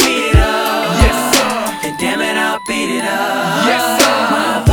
beat it up. Yes, sir. Then damn it, I'll beat it up. Yes, sir. My